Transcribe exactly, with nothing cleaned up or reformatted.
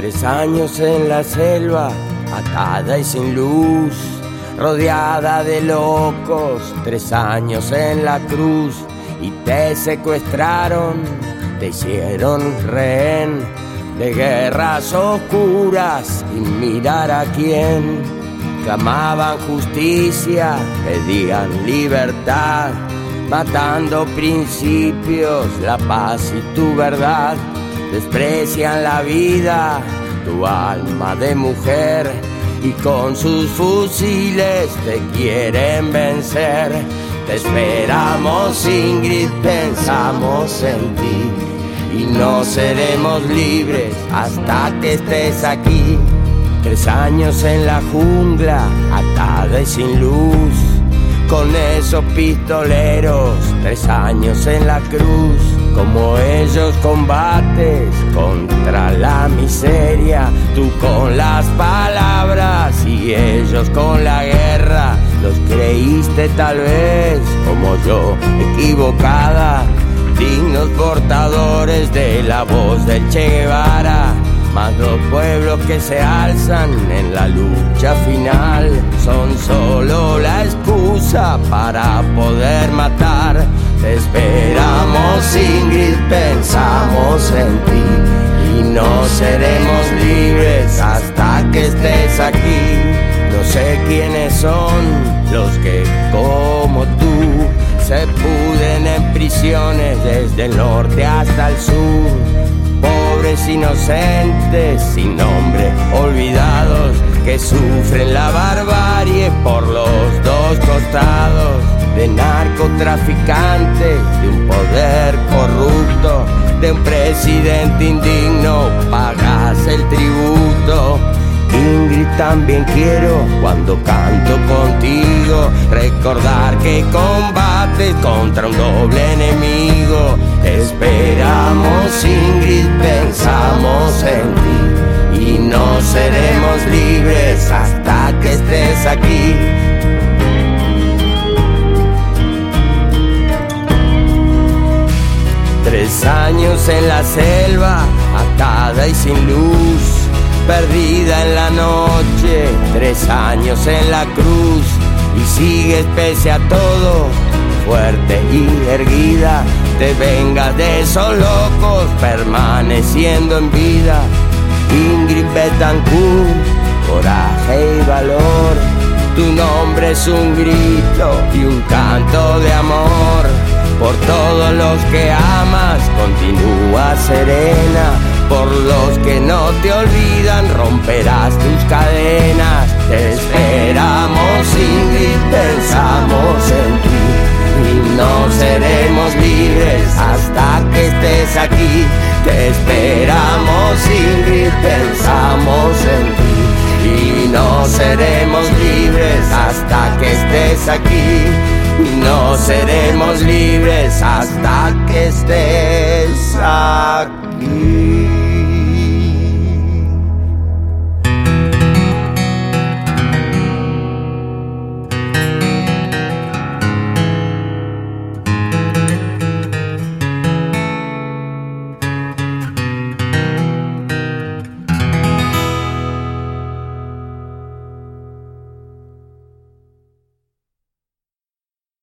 Tres años en la selva, atada y sin luz, rodeada de locos. Tres años en la cruz y te secuestraron, te hicieron rehén de guerras oscuras sin mirar a quién. Clamaban justicia, pedían libertad, matando principios, la paz y tu verdad. Desprecian la vida, tu alma de mujer, y con sus fusiles te quieren vencer. Te esperamos, Ingrid, pensamos en ti, y no seremos libres hasta que estés aquí. Tres años en la jungla, atada y sin luz, con esos pistoleros. Tres años en la cruz, como ellos combates contra la miseria. Tú con las palabras y ellos con la guerra. Los creíste tal vez, como yo, equivocada, dignos portadores de la voz del Che Guevara. Mas los pueblos que se alzan en la lucha final son solo la excusa para poder matar. Te esperamos, Ingrid, pensamos en ti, y no seremos libres hasta que estés aquí. No sé quiénes son los que, como tú, se pudren en prisiones desde el norte hasta el sur. Pobres inocentes, sin nombre, olvidados, que sufren la barbarie por los dos costados. De narcotraficantes, de un poder corrupto, de un presidente indigno, pagas el tributo. Ingrid, también quiero, cuando canto contigo, recordar que combates contra un doble enemigo. Te esperamos, Ingrid, pensamos en ti, y no seremos libres hasta que estés aquí. Tres años en la selva, atada y sin luz, perdida en la noche. Tres años en la cruz, y sigues pese a todo, fuerte y erguida. Te vengas de esos locos, permaneciendo en vida. Ingrid Betancourt, coraje y valor. Tu nombre es un grito y un canto de amor. Por todos los que amas, continúa serena. Por los que no te olvidan, romperás tus cadenas. Te esperamos, Ingrid, pensamos en ti, y no seremos libres hasta que estés aquí. Te esperamos, Ingrid, pensamos en ti, y no seremos libres hasta que estés aquí. No seremos libres hasta que estés aquí.